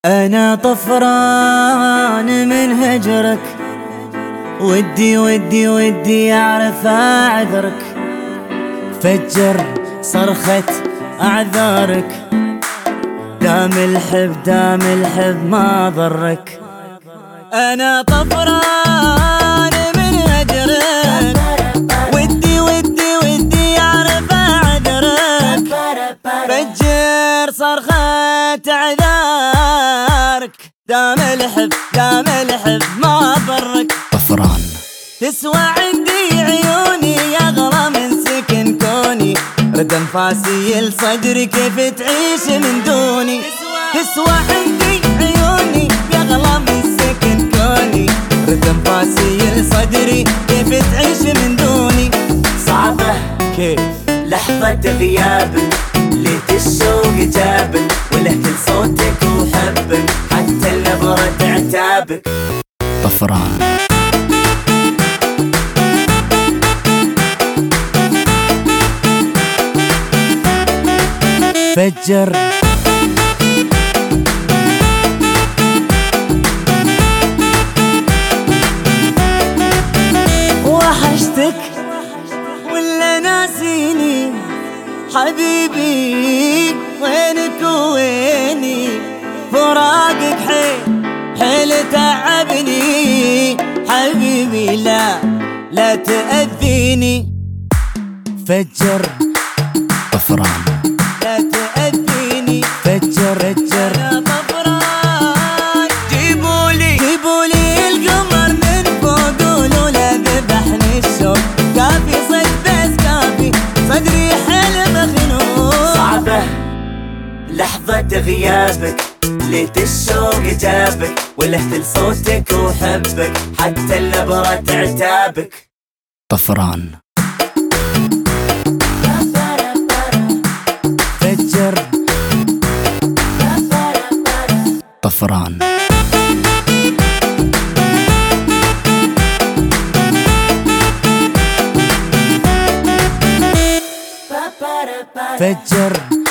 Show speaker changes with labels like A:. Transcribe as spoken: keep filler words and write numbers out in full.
A: أنا طفران من هجرك، ودي ودي ودي أعرف أعذرك، فجر صرخة أعذارك، دام الحب دام الحب ما ضرك. أنا طفران من هجرك، ودي ودي ودي أعرف أعذرك، فجر صرخة أعذارك، دام الحب دام الحب ما ضرك.
B: طفران
A: تسوى عندي عيوني أغلى من سكن كوني، رد انفاسي لصدري كيف تعيش من دوني. تسوى عندي عيوني أغلى من سكن كوني، رد انفاسي لصدري كيف تعيش من دوني.
C: صعبة
A: كيف
C: لحظة غيابك، ليت الشوق جابك، ولهت صوتك وحبك، حتى النبرة عتابك.
B: طفران
A: فجر وحشتك ولا ناسيني حبيبي، وينك ويني؟ فراقك حيل حيل تعبني حبيبي، لا لا تأذيني. فجر
B: طفران
A: لا تأذيني، فجر فجر. أنا طفران، جيبولي جيبولي القمر من فوق، قولوا لا ذبحني الشوق، كافي صد بس كافي صدري حيل مخنوق.
C: صعبة لحظة غيابك، ليت الشوق جابك، ولهت لصوتك وحبك، حتى النبرة عتابك.
B: طفران
A: فجر
B: طفران
A: فجر